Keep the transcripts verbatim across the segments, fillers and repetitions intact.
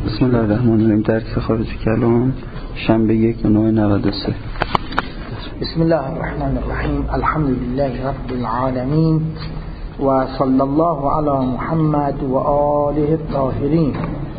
بسم الله الرحمن الرحیم. درس خارج کلام شنبه یک نوع نود و سه. بسم الله الرحمن الرحیم. الحمد لله رب العالمین و صلی الله علی محمد و آله الطاهرین.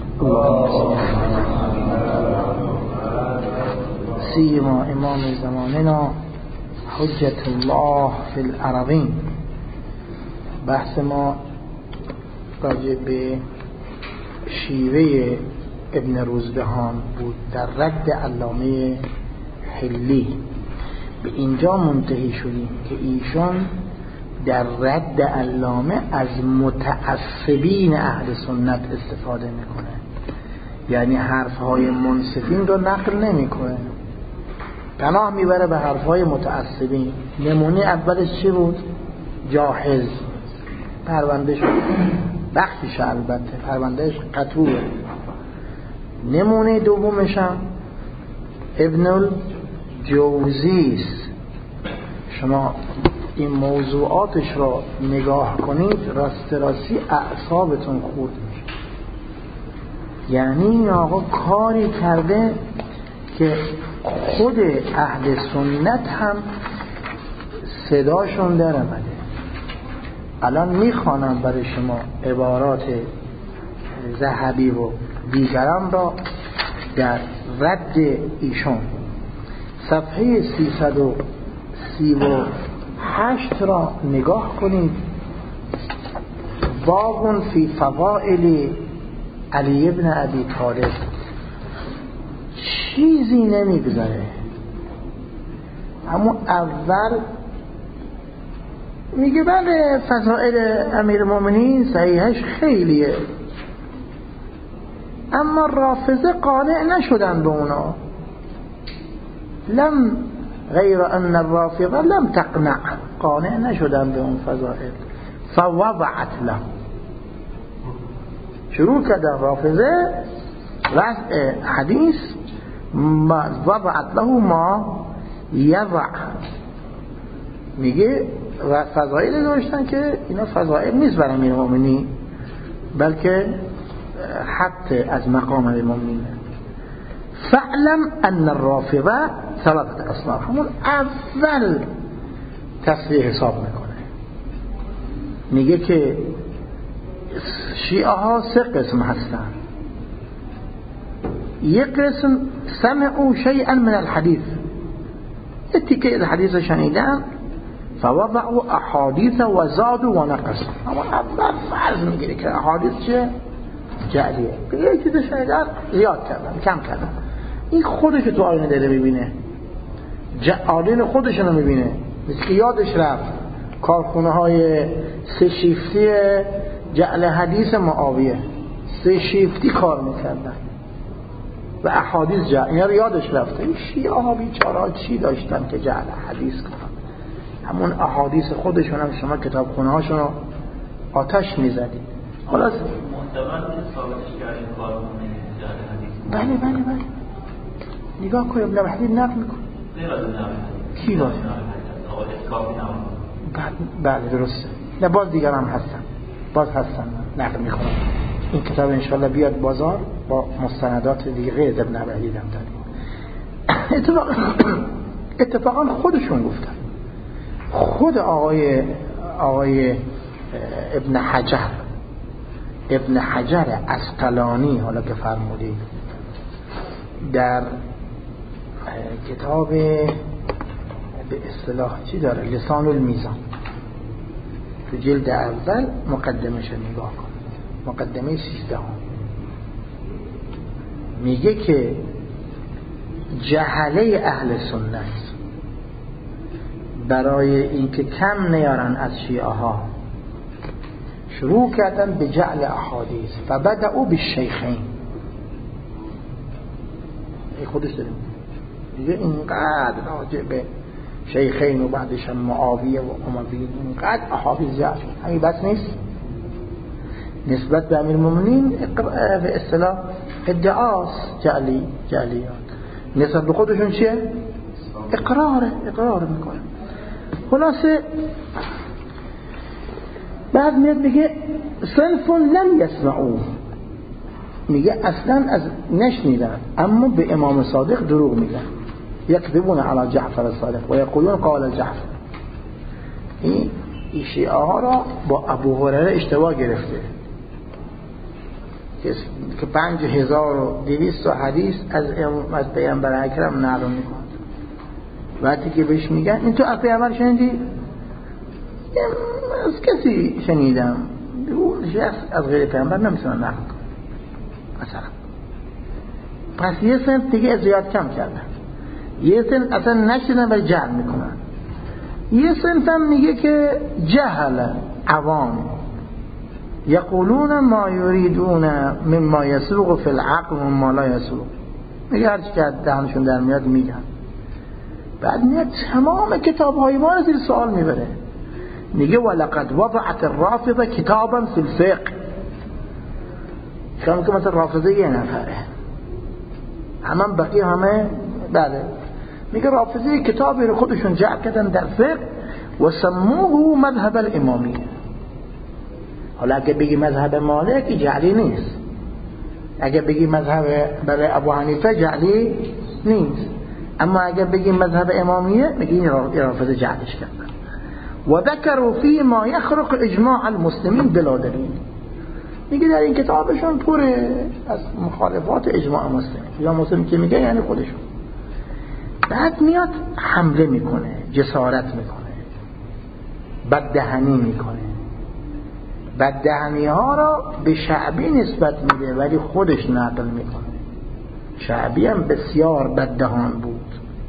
سیما امام زماننا حجت الله فی الارضین. بحث ما راجع به شیوه ابن روزبهان بود در رد علامه حلی. به اینجا منتهی شدیم که ایشان در رد علامه از متعصبین اهل سنت استفاده میکنه، یعنی حرفهای منصفین رو نقل نمیکنه، پناه میبره به حرفهای متعصبین. نمونه اولش چی بود؟ جاحظ پرونده شد، بخشش البته پروندهش قطوعه. نمونه دومش هم ابن الجوزی است. شما این موضوعاتش را نگاه کنید راست راستی اعصابتون خورد میشه. یعنی این آقا کاری کرده که خود اهل سنت هم صداشون در آمده. الان میخوانم برای شما عبارات ذهبی و دیگران را در رد ایشون. صفحه سیصد و سی و هشت را نگاه کنید. باب فی فضائل علی ابن ابی طالب. چیزی نمیگذاره. اما اول میگه بله فضائل امیر المؤمنین صحیحش خیلیه، اما رافضه قانع نشدن به اونا. لم غیر ان الرافضه لم تقنع، قانع نشدن به اون فضائل. فوضعت له، شروع کردن رافضه رفع حدیث، وضعت له ما یضع. میگه و فضائل داشتن که اینا فضائل نیست برای امیر المؤمنین، بلکه حتی از مقام امیر المؤمنین. فعلم ان الرافضه ثلاثه اصناف. همون اول تصریح حساب میکنه، میگه که شیعه ها سه قسم هستن. یک قسم سمعوا شیئا من الحديث، اتکی از حدیث شنیدن، فوضعوا احادیث و زادوا و نقص. اما اول فرض میگیره که احادیث چه؟ جعلیه. یه چیز شنیدن زیاد کردن، کم کردن. این خودش تو آینه داره میبینه، جعالین خودش رو میبینه. مثل که یادش رفت کارخونه های سه شیفتی جعل حدیث معاویه، سه شیفتی کار میکردن و احادیث جعل. اینا رو یادش رفته. این شیعه ها بیچاره چی داشتن که جعل حدیث کنن؟ همون احادیث خودشون هم شما کتاب خونه هاشون رو آتش میزدید. خلاص بله بله بله نگاه کنید ابن وحدی نقل میکن. کی باز؟ بله درسته. نه باز دیگر هم هستن، باز هستن نقل میکنن. این کتاب انشاءالله بیاد بازار با مستندات دیگه از ابن وحدی هم داریم. اتفاقا اتفاقا خودشون گفتن. خود آقای آقای ابن حجر ابن حجر عسقلانی حالا که فرمودید در کتاب به اصطلاح چی داره؟ لسان المیزان، تو جلد اول مقدمش نگاه کن، مقدمه سیزدهم. میگه که جهله اهل سنت برای اینکه کم نیارن از شیعه ها شروع کردن به جعل احادیث. فبدأوا بالشیخین. ای خودش داریم دیگه اینقدر راجع به شیخین و بعدش هم معاویه و امویین اینقدر احادیث جعل شد. همین بس نیست. نسبت به امیر المؤمنین به اصطلاح ادعاست جعلی جعلیات، نسبت به خودشون چیه؟ اقراره اقرار میکنه. خلاصه بعد میاد میگه صنف لم یسمعوه، میگه اصلا از نشنیدن اما به امام صادق دروغ میگن. یکذبون علی جعفر الصادق و یقولون قال جعفر. این شیعه ها را با ابو هریره اشتباه گرفته که پنج هزار و دویست حدیث از از پیامبر اکرم نقل میکنه. وقتی که بهش میگن این تو از پیامبر شنیدی؟ از کسی شنیدم. شخص از غیر پیامبر نمیتونه نقل کنه مثلا. پس یه سنت دیگه زیاد کم کردن، یه سنت اصلا نشدن ولی جهل میکنن، یه سنت هم میگه که جهل عوام یقولون ما یریدون مما یسوق فی العقل و ما لا یسوق. میگه هرچی که دهنشون در میاد میگن. بعد میاد تمام کتاب های ما رو زیر سوال میبره. میگه ولقد وضعت الرافضه کتابا فی الفقه. شما که مثلا رافضه یه نفره، همه بقیه همه بله. میگه رافضه کتابی رو خودشون جعل کردن در فقه و سموه مذهب الامامی. حالا اگه بگی مذهب مالک جعلی نیست، اگه بگی مذهب برای ابو حنیفه جعلی نیست، اما اگه بگی مذهب امامیه میگی این رافضه جعلش کردن. و ذکروا فی ما یخرق اجماع المسلمین بلا دلیل. میگه در این کتابشون پر از مخالفات اجماع مسلمین. یا مسلم که میگه یعنی خودشون. بعد میاد حمله میکنه، جسارت میکنه، بددهنی میکنه. بددهنی ها را به شعبی نسبت میده ولی خودش نقل میکنه. شعبی هم بسیار بددهان بود.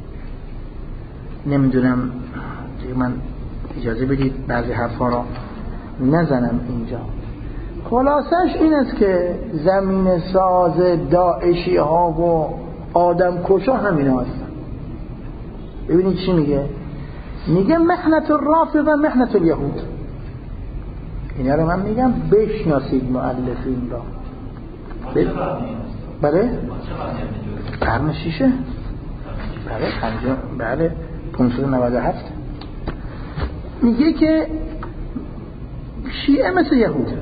نمیدونم من اجازه بدید بعضی حرفا را نزنم اینجا. خلاصش این است که زمین ساز داعشی ها و آدم کشا همین هستن. ببینید چی میگه؟ میگه محنت الرافضه محنت الیهود. اینا رو من میگم بشناسید مؤلفین را. بله؟ قرن شیشه؟ بله پنجم بله پانصد و نود و هفت. میگه که شیعه مثل یهود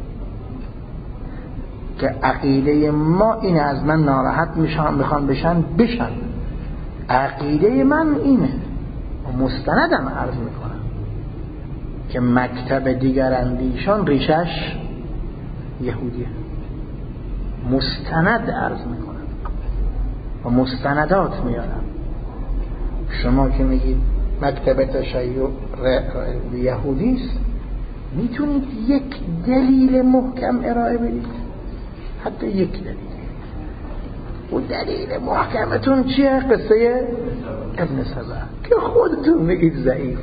که عقیده ما اینه، از من ناراحت میشن میخوان بشن بشن، عقیده من اینه و مستندم عرض میکنم که مکتب دیگر اندیشان ریشش یهودیه. مستند عرض میکنم و مستندات میارم. شما که میگید مکتب تشیع یهودیست، میتونید یک دلیل محکم ارائه بدید؟ حتی یک دلیل. و دلیل محکمتون چیه؟ قصه ابن سبع که خودتون میگید ضعیف.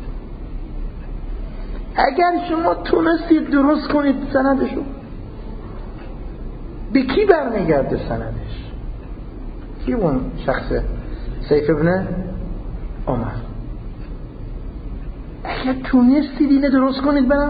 اگر شما تونستید درست کنید سندشو، به کی برمیگرده سندش؟ کی اون شخصه؟ سیف ابن عمر. اگر تونستید اینه درست کنید برم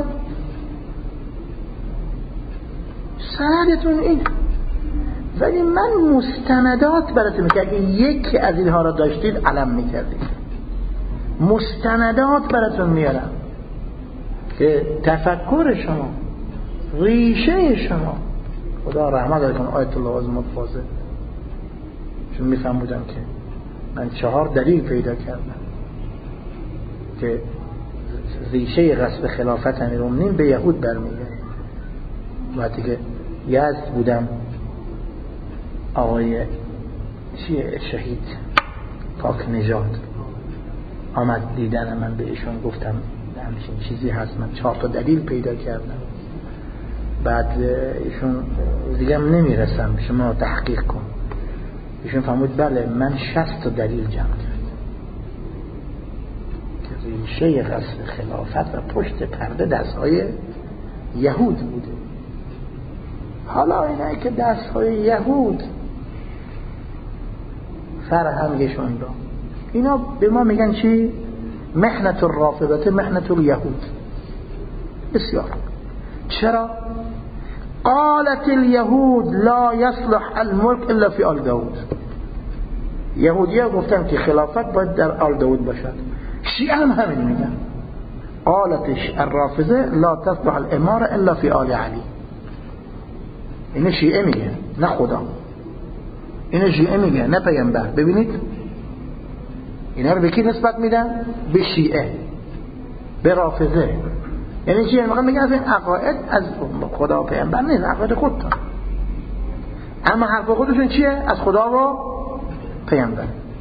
سندتون این. ولی من مستندات براتون میگم. اگه یکی از اینها را داشتید علم میکردید. مستندات براتون میارم که تفکر شما، ریشه شما، خدا رحمت کنه آیت الله عظمت فاضل، چون میفهم بودم که من چهار دلیل پیدا کردم که ریشه غصب خلافت امیرالمومنین به یهود برمیگرده. وقتی که یزد بودم، آقای شهید پاک نژاد آمد دیدن من، به ایشون گفتم همچین چیزی هست، من چهار تا دلیل پیدا کردم. بعد ایشون دیگه هم نمیرسم، شما تحقیق کن. ایشون فرمود بله من شصت تا دلیل جمع کردم که ریشه غصب خلافت و پشت پرده دستهای یهود بوده. حالا اینایی که دستهای یهود فرهنگشون را، اینا به ما میگن چی؟ محنت الرافضه محنت الیهود. بسیار. چرا؟ قالت الیهود لا یصلح الملک الا فی آل داود. یهودی ها گفتن که خلافت باید در آل داود باشد. شیعه هم همین میگن. قالتش الرافضه لا تصلح الاماره الا فی آل علی. این شیعه میگن. نه خدا. اینو شیعه میگه نه پیامبر. ببینید اینا رو به کی نسبت میدن؟ به شیعه، به رافضه. یعنی چی؟ میگن میگن از این عقاید از خدا و پیامبر نیست، عقاید خودتون. اما حرف خودشون چیه؟ از خدا و پیامبر.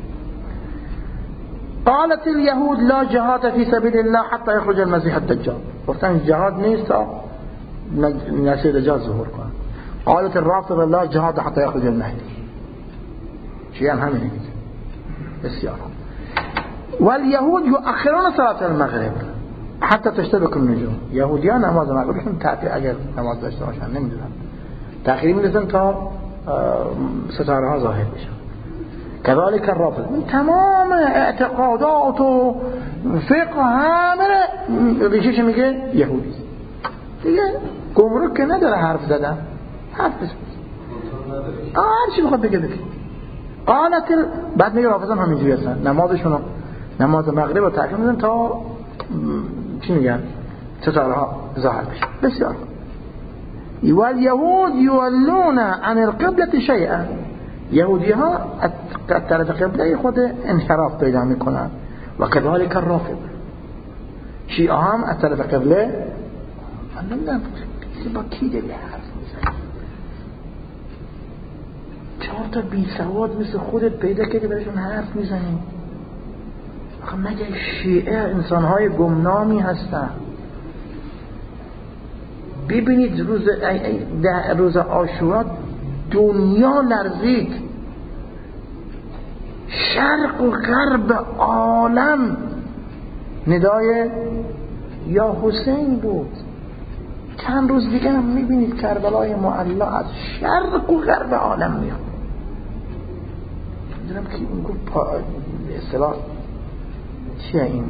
قالت اليهود لا جهاد في سبيل الله حتى يخرج المسيح الدجال. گفتن جهاد نیست تا مسیح دجال ظهور کنه. قالت الرافضه لا جهاد حتى يخرج المهدي. چی هم همینه. بسیار. واليهود يؤخرون صلاة المغرب حتى تشتبك النجوم. یهودیان نماز مغربشون تأخیر، اگر نماز داشته باشن نمیدونم تأخیری می‌رسن تا ستاره ها ظاهر بشن. كذلك الرافض من تمام اعتقادات و فقه همه ریشش میگه یهودی دیگه. گمرک که نداره حرف زدن، حرف بزن هر چی بخواد بگه بگه. قالت ال... بعد میگه رافضان همینجوری هستن، نمازشون نماز مغرب رو تأخیر میدن تا چی میگن ستاره ها ظاهر بشن. بسیار. والیهود یولون عن القبلة شیئا. یهودی ها از طرف قبله خود انحراف پیدا میکنن. و كذلك الرافض. شیعه هم از طرف قبله. من نمیدونم با کی داری حرف میزنی؟ چهار تا بی سواد مثل خودت پیدا که برشون حرف میزنی؟ آخه مگه شیعه انسانهای گمنامی هستن؟ ببینید روز ده روز عاشورا دنیا لرزید، شرق و غرب عالم ندای یا حسین بود. چند روز دیگه هم میبینید کربلای معلا از شرق و غرب عالم میاد. میدونم که این گفت به اصطلاح چیه این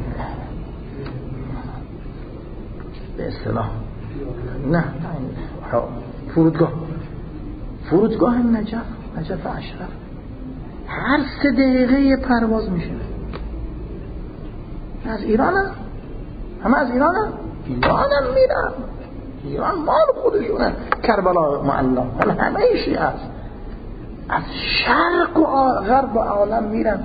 به اصطلاح نه فرودگاه فرودگاه نجف نجف اشرف هر سه دقیقه پرواز میشه. از ایران هم همه از ایران هم ایران هم میرن. ایران مال خودشونه. کربلا معلا همه همه ایشی هست. از شرق و غرب عالم میرن.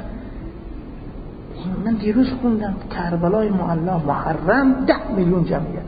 من دیروز خوندم کربلای معلا محرم ده میلیون جمعیت،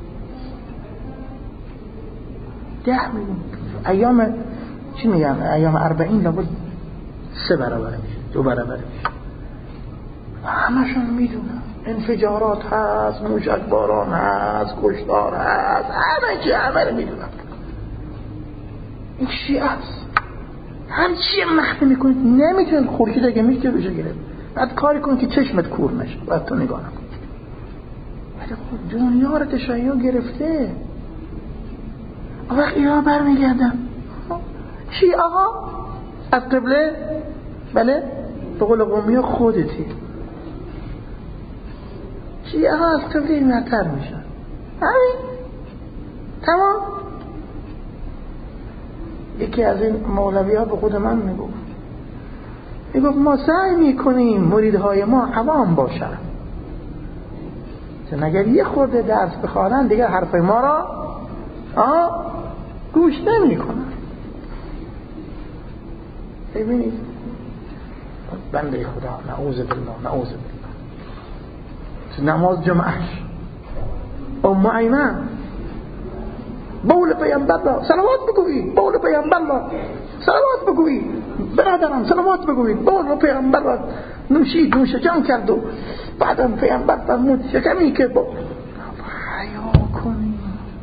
ده میلیون. ایام چی میگن ایام اربعین لابد سه برابره میشه، دو برابره میشه. همشون میدونن انفجارات هست، موشک باران هست، کشتار هست، همه چی همه رو میدونن. این شیعه هست. هر چی مخفی میکنید نمیتونید خورشید اگه میشه بشه گرفت. بعد کاری کن که چشمت کور نشه، بعد تو نگاه نکن. ولی خود دنیا رو تشیع گرفته. وقت ایران برمیگردم شیعه ها از قبله، بله به قول قومی ها خودتی، شیعه ها از قبله اینورتر میشن. همین تمام. یکی از این مولوی ها به خود من میگفت میگفت ما سعی میکنیم مریدهای ما عوام باشن، چون اگر یه خورده درس بخوانن دیگه حرف ما را آه گوش نمی کنن. ببینید بنده خدا نعوذ بالله نعوذ بالله نماز جمعش ام ایمن بول پیامبر را صلوات بگویید، بول پیامبر را صلوات بگویید، برادران صلوات بگویید. بول پیامبر را نوشید، نوش جان کرد و بعدم پیامبر فرمود شکمی که با حیا کنید،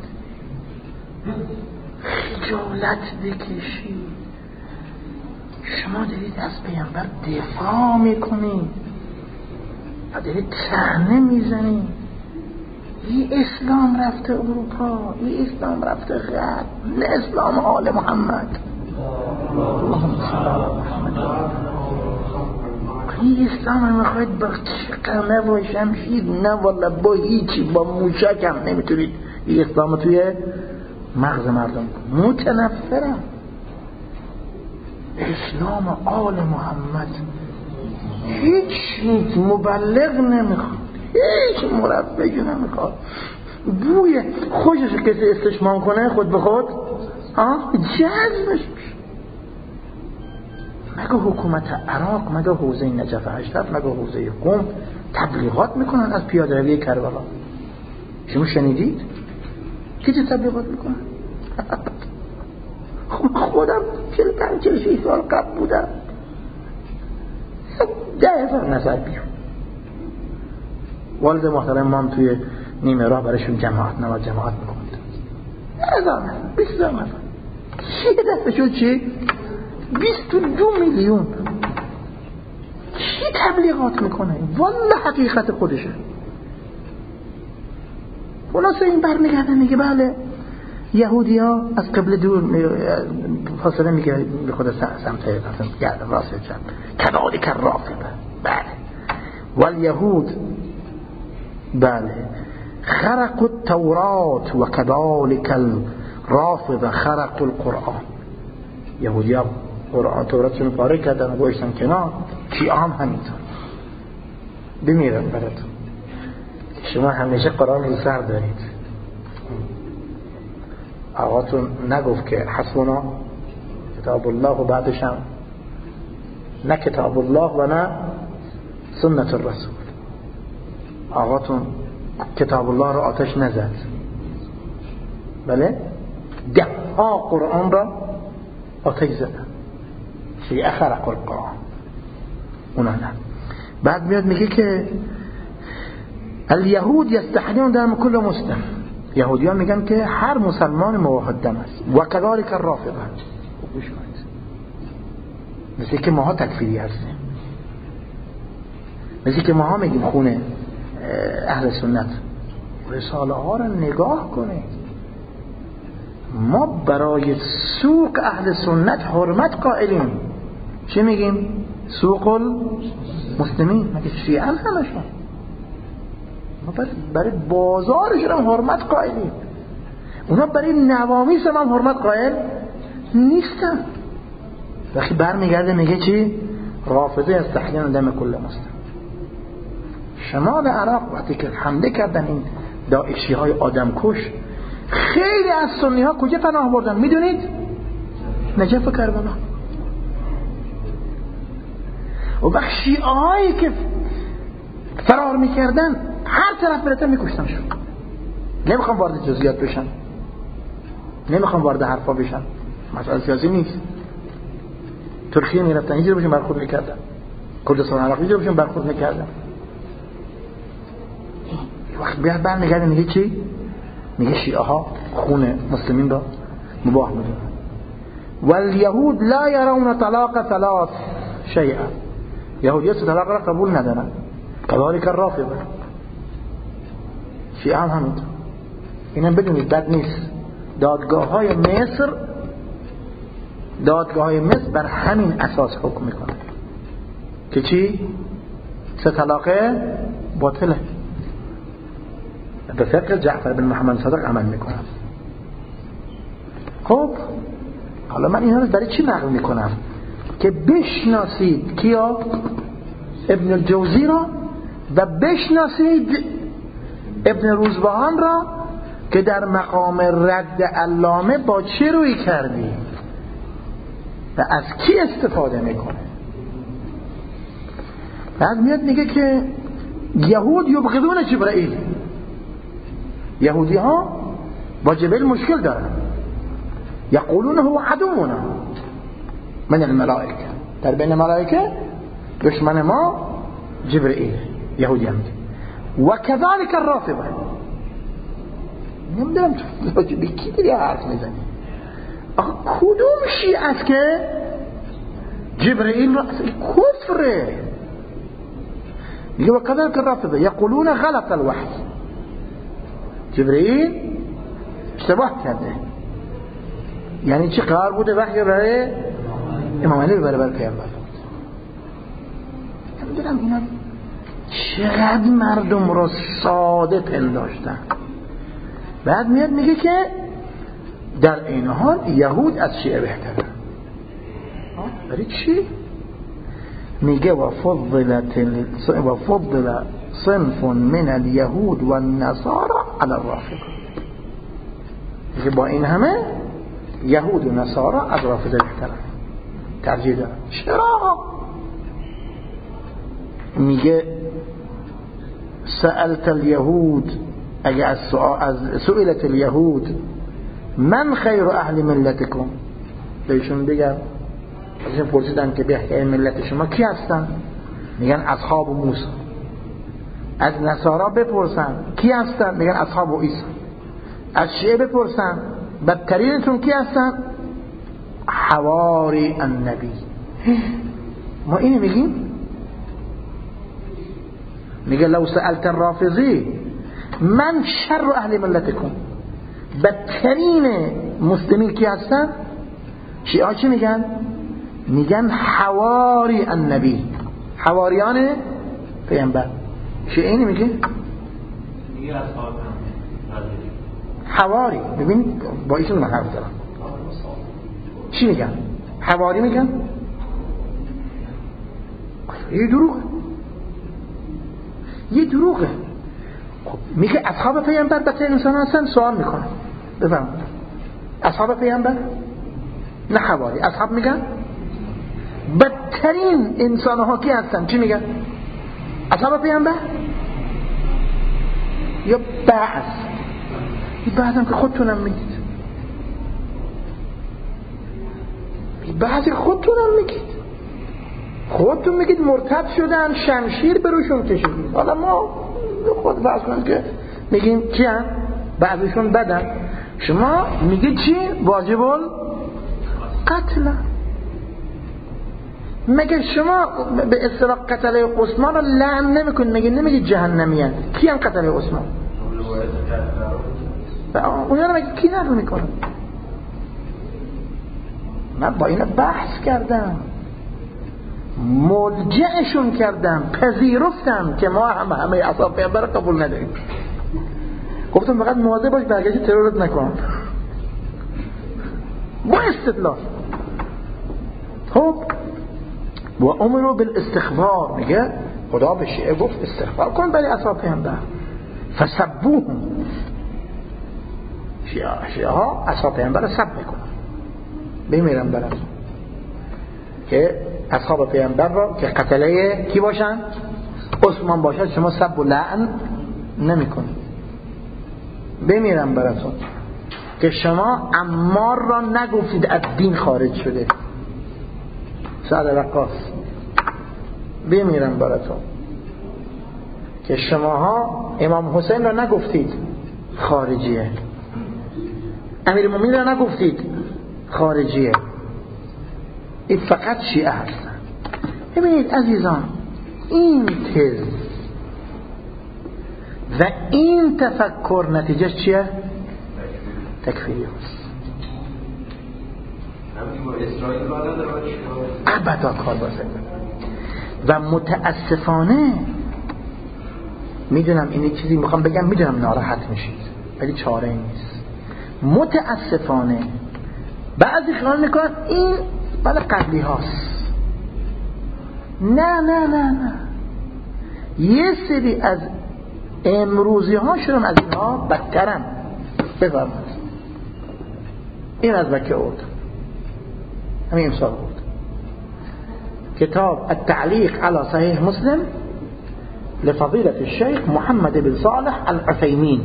خجالت بکشید. شما دارید از پیامبر دفاع میکنید و دارید طعنه میزنید. این اسلام رفته اروپا، این اسلام رفته غرب، نه اسلام آل محمد. این اسلام هم میخواید با قمه و شمشیر؟ نه والا با هیچی، با موشک هم نمیتونید این اسلام توی مغز مردم. متنفرم. اسلام آل محمد هیچ مبلغ نمیخواد، هیچ مربی نمیخواد. بوی خوشش کسی استشمام کنه خود به خود آه جذبش میشه. مگه حکومت عراق، مگه حوزه نجف اشرف، مگه حوزه قم تبلیغات میکنن از پیاده روی کربلا؟ شما شنیدید؟ کی تبلیغات میکنن؟ خودم چل پنج چل شیش سال قبل بودم، ده هزار نظر بیرون. والد محترم مام توی نیمه راه برایشون جماعت نماز جماعت میکنند، ده هزار نفر، بیست هزار نفر. چی دفعه شد چی؟ بیست و دو میلیون. چی تبلیغات میکنه؟ والله حقیقت خودشه. خلاصه این برمیگرده میگه بله یهودی ها از قبل دور فاصله میگه به خود سمت گرد راست چند کذالک الرافضه. بله والیهود بله خرقوا التورات و کذالک الرافضه خرقوا القرآن. یهودی ها قرآن توراتشون پاره کردن و گوشتن کنار، شیعه هم همینطور. بمیرن براتون. شما همیشه قرآن رو سر دارید. آقاتون نگفت که حسبنا کتاب الله و بعدش هم نه کتاب الله و نه سنت الرسول. آقاتون کتاب الله رو آتش نزد، بله ده ها قرآن را آتش زدن. شیعه خرق القرآن، اونا نه. بعد میاد میگه که الیهود یستحلون دم کل مسلم. یهودیان میگن که هر مسلمان موحد دم است. و کذالک الرافضه. گوش کنید، مثل که ماها تکفیری هستیم، مثل که ماها میگیم خونه اهل سنت. رساله ها رو نگاه کنید، ما برای سوق اهل سنت حرمت قائلیم. چی میگیم؟ سوق المسلمین. مگه شیعه هم همشون؟ ما برای بازارش هم حرمت قائلیم، اونا برای نوامیس هم حرمت قائل نیستن. وقتی برمیگرده میگه چی؟ رافضه استحلال دم کل مسلم. شمال عراق وقتی که حمله کردن این داعشی های آدم کش، خیلی از سنی ها کجا پناه بردن میدونید؟ نجف و کربلا. و وقت شیعه هایی که فرار میکردن هر طرف برتن میکشتنشون. نمیخوام وارد جزئیات بشن، نمیخوام وارد حرفا بشن، مسئله سیاسی نیست. ترکیه میرفتن اینجوری بهشون برخورد میکردن، کردستان عراق اینجوری بهشون برخورد میکردن. وقت بیاد برمیگرده میگه چی؟ میگه شیعه ها خون مسلمین را مباح میدونن. والیهود لا يرون طلاق ثلاث شیئا. یهودیت طلاق را قبول ندارن. کذالک الرافضه. شیعه هم همینطور. اینم بدونید بد نیست. دادگاه های مصر دادگاه های مصر بر همین اساس حکم میکنه که چی؟ سه طلاقه باطله. به فقه جعفر بن محمد صادق عمل میکنم. خب حالا من اینا رو برای چی نقل میکنم؟ که بشناسید کیا؟ ابن الجوزی را، و بشناسید ابن روزبهان را که در مقام رد علامه با چه روی کردی و از کی استفاده میکنه. بعد میاد میگه که یهود یبغضون جبرائیل. یهودی ها با جبرئیل مشکل دارن، یقولون هو عدونا من الملائکه. در بین ملائکه دشمن ما جبرئیل. یهودی هم و کذالک الرافضه. نمیدونم تو به کی داری حرف میزنی؟ آخه کدوم شیعه است که جبرئیل را کفره؟ میگه و کذالک الرافضه یقولون غلط الوحی. جبرئیل اشتباه کرده. یعنی چی؟ قرار بوده وحی برای امام علی برای برای پیامبر. نمیدونم اینا چقدر مردم را ساده پنداشتن. بعد میاد میگه که در این حال یهود از شیعه بهتره. برای چی؟ میگه و فضلت و فضل صنف من اليهود و النصارى على الرافضه. میگه با این همه یهود و نصارا از رافضه بهتره. ترجیح دارن. چرا؟ میگه سألت اليهود، اگه از سئلت اليهود من خیر اهل ملتکم، بهشون بگم ازشون پرسیدن که بهترین ملت شما کی هستن؟ میگن اصحاب موسی. از نصارا بپرسن کی هستن؟ میگن اصحاب عیسی. از شیعه بپرسن بدترینتون کی هستن؟ حواری النبی. ما اینو میگیم. میگه لو سألت الرافضی من شر اهل ملتکم، بدترین مسلمین کی هستن؟ شیعه ها چی میگن؟ میگن حواری النبی، حواریان پیامبر. شیعه اینی میگه حواری. ببین با ایشون من حرف دارم. چی میگن؟ حواری میگن. یه دروغه، یه دروغه. خب میگه اصحاب پیامبر بدترین انسان هستن. سوال میکنه بفرمایید اصحاب پیامبر نه حواری، اصحاب میگن بدترین انسان ها کی هستن؟ چی میگن؟ اصحاب پیامبر یا بعض؟ این بعضم که خودتونم میگید، بعضی خودتونم میگید، خودتون میگید مرتد شدن، شمشیر بروشون کشیدید. حالا ما خود فرض کنیم که میگیم چی هم؟ بعضیشون بدن. شما میگید چی؟ واجب القتل. مگه شما به اصطلاح قتله عثمان رو لعن نمیکنید؟ مگه نمیگید جهنمیان؟ کی هم قتله عثمان؟ اونا رو مگه کی نقل میکنه؟ من با اینا بحث کردم، ملجأشون کردم، پذیرفتم که ما هم همه اصحاب پیامبر قبول نداریم. گفتم فقط مواظب باش برگشت ترورت نکن با استدلال. خب و امرو بالاستغفار، میگه خدا به شیعه گفت استغفار کن برای اصحاب پیامبر. فسبوهم، شیعه شیعه ها اصحاب پیامبر سب میکنن، بمیرن برن که اصحاب پیامبر رو که قتله کی باشن؟ عثمان باشد، شما سب و لعن نمیکنید، بمیرن براتون. که شما عمار را نگفتید از دین خارج شده، سعد وقاص، بمیرن براتون. که شماها امام حسین را نگفتید خارجیه، امیرالمومنین را نگفتید خارجیه. این فقط شیعه هستن. ببینید عزیزان، این تز و این تفکر نتیجه چیه؟ تکفیری هست. ابدا کار بازه. و متاسفانه میدونم این چیزی میخوام بگم، میدونم ناراحت میشید ولی چاره ای نیست. متاسفانه بعضی خیال میکنن این بله قبلی هاست. نه نه نه نه، یه سری از امروزی ها شدن از اینها بدترن. بفرمایید این از مکه بود، همین امسال بود، کتاب التعلیق على صحیح مسلم لفضیلة الشیخ محمد بن صالح العثیمین.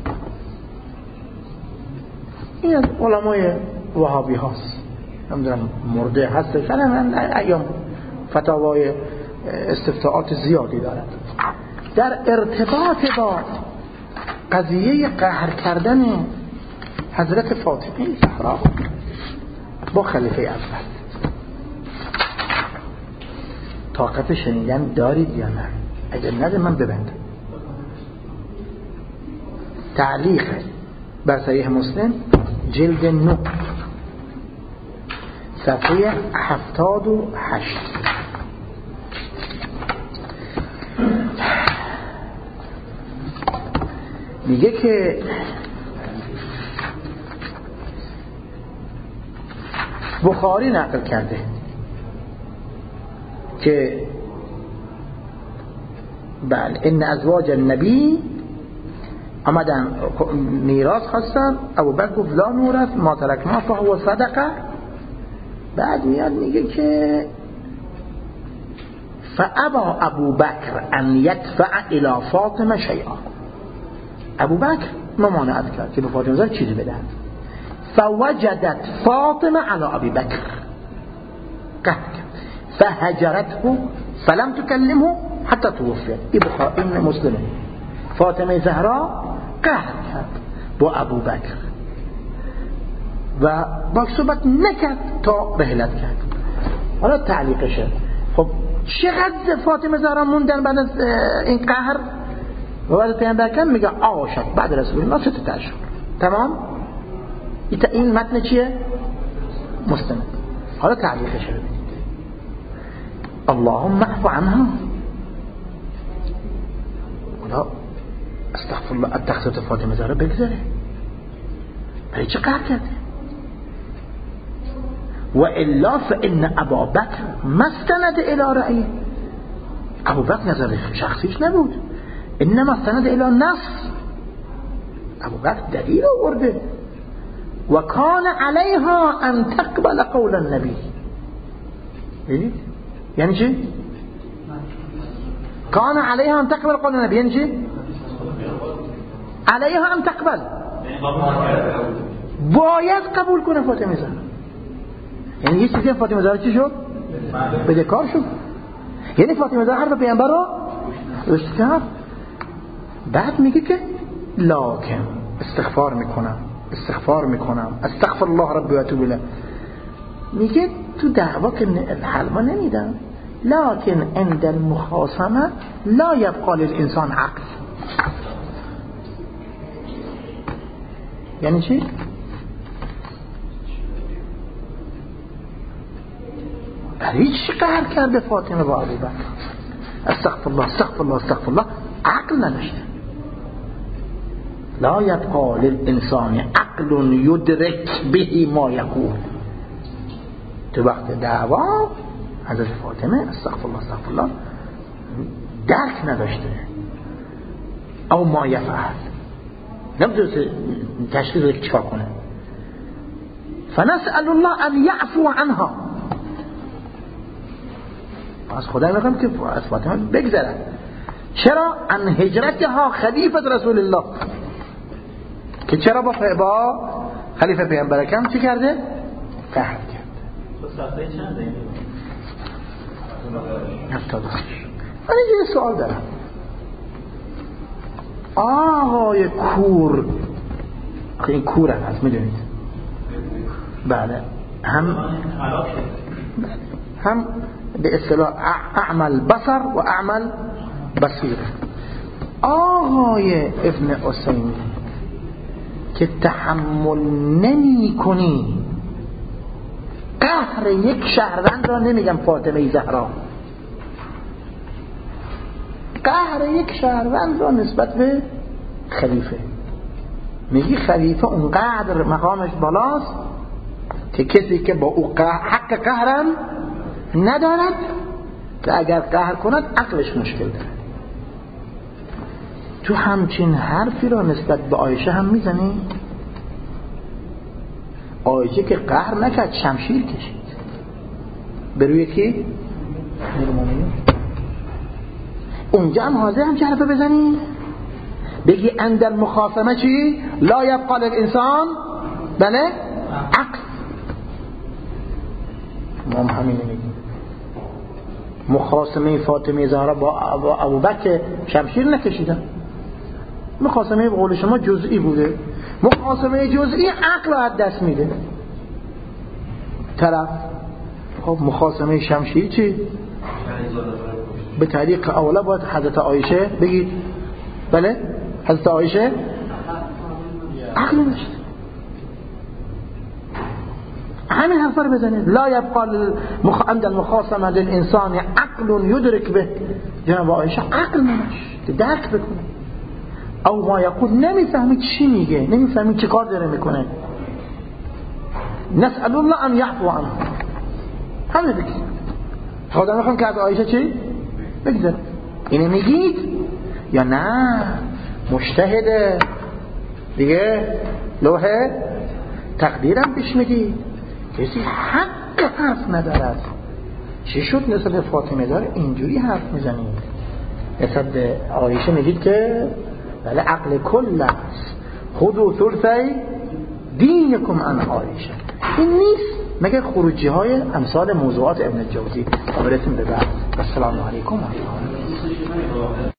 این از علمای وهابی هاست، نمیدونم مرده هستش، من ایام فتاوای استفتاءات زیادی دارد در ارتباط با قضیه قهر کردن حضرت فاطمه زهرا با خلیفه اول. طاقت شنیدن دارید یا نه؟ اگر نده من ببندم. تعلیق بر صحیح مسلم جلد نه صفحه هفتاد و هشت. میگه که بخاری نقل کرده که بله ان ازواج النبی آمدن میراث خواستن، ابو بکر گفت لا نورث ما ترکنا فهو صدقه بعد میاد میگه که فابا ابو بکر ان یدفع الى فاطمه شیئا. ابو بکر ممانعت کرد که به فاطمه زهرا چیزی بدهد. فوجدت فاطمه علی ابی بکر قهر فهجرته فلم تكلمه حتى توفي. این بخاری مسلمه. فاطمه زهرا قهر کرد با ابو بکر و با صحبت نکرد تا رحلت کرد. حالا تعلیقشه. خب چقدر فاطمه زهرا موندن بعد از این قهر و بعد پیامبر کم میگه عاشت بعد رسول الله ست اشهر. تمام. این متن چیه؟ مسلم. حالا تعلیقش رو ببینید. اللهم اعف عنها. خدا استغفر الله از تقصیر فاطمه زهرا بگذره. برای چه قهر کرده؟ و الا فان ابا بکر ما استند الى رأیه. ابو بکر نظر شخصیش نبود، انما استند الى نص. ابو بکر دلیل آورده. و کان علیها ان تقبل قول النبی. یعنی چی؟ کان علیها ان تقبل قول النبی یعنی چی؟ علیها ان تقبل، باید قبول کنه فاطمه زهرا. یعنی یه چیزی فاطمه زهرا چی شد؟ بده کار شد. یعنی فاطمه زهرا حرف پیامبر رو گوش کرد. بعد میگه که لکن استغفار میکنم استغفار میکنم استغفر الله ربی و اتوب الیه. میگه تو دعوا که حل ما نمیدم، لکن عند المخاصمه لا یبقى للانسان عقل. یعنی چی؟ برای چی قهر کرده فاطمه با ابو بکر؟ استغفر الله استغفر الله استغفر الله. عقل نداشته. لا یبقى للانسان عقل یدرک به ما یقول. تو وقت دعوا حضرت فاطمه استغفر الله استغفر الله درک نداشته. او ما یفعل نمیدونه تشخیص رو چیکار کنه. فنسأل الله ان یعفو عنها. از خدا میگم که از فاطمه بگذره. چرا؟ ان هجرتها خلیفه رسول الله، که چرا با با خلیفه پیامبر اکرم چی کرده؟ قهر کرد. صفحه چنده این؟ هفتاد و شش. من اینجا سوال دارم. آقای کور، این کور هست میدونید؟ بله. هم هم به اصطلاح اعمل بصر و اعمل بصیر. آقای ابن حسین که تحمل نمی کنی قهر یک شهروند را، نمیگم فاطمه زهرا، قهر یک شهروند را نسبت به خلیفه، میگی خلیفه اونقدر مقامش بالاست که کسی که با او حق قهرم ندارد که اگر قهر کند عقلش مشکل داره. تو همچین حرفی را نسبت به عایشه هم میزنی؟ عایشه که قهر نکرد، شمشیر کشید به روی کی؟ اونجا هم حاضر هم چه حرفه بزنی؟ بگی عند المخاصمه چی؟ لا یبقى للانسان بله عقل. ما هم همینه میگیم. مخاصمه فاطمه زهرا با ابو بکر شمشیر نکشیدن. مخاصمه به قول شما جزئی بوده. مخاصمه جزئی عقل از دست میده طرف. خب مخاصمه شمشیر چی؟ به طریق اولا باید حضرت عایشه بگید بله حضرت عایشه عقل نشد. همین حرفا رو بزنید. لا یبقى عند المخاصمه للانسان عقل یدرک به. جناب عایشه عقل نداشت درک بکنه. او ما یقول نمیفهمی چی میگه، نمیفهمی چی کار داره میکنه. نسأل الله ان یعفو عنه. همین بگید. خدا میخوام که از عایشه چی؟ بگذار. اینه میگید یا نه مجتهده دیگه لوحه تقدیرم پیش میدید. کسی حق عقل حرف ندارد. چی شد نسبت به فاطمه دار اینجوری حرف میزنید؟ نسبت به عایشه میگید که بله عقل کل است، خودو ثلثی دینکم عن عایشه. این نیست مگر خروجی های امثال موضوعات ابن الجوزی. برسیم به بعد. السلام علیکم و رحمت الله.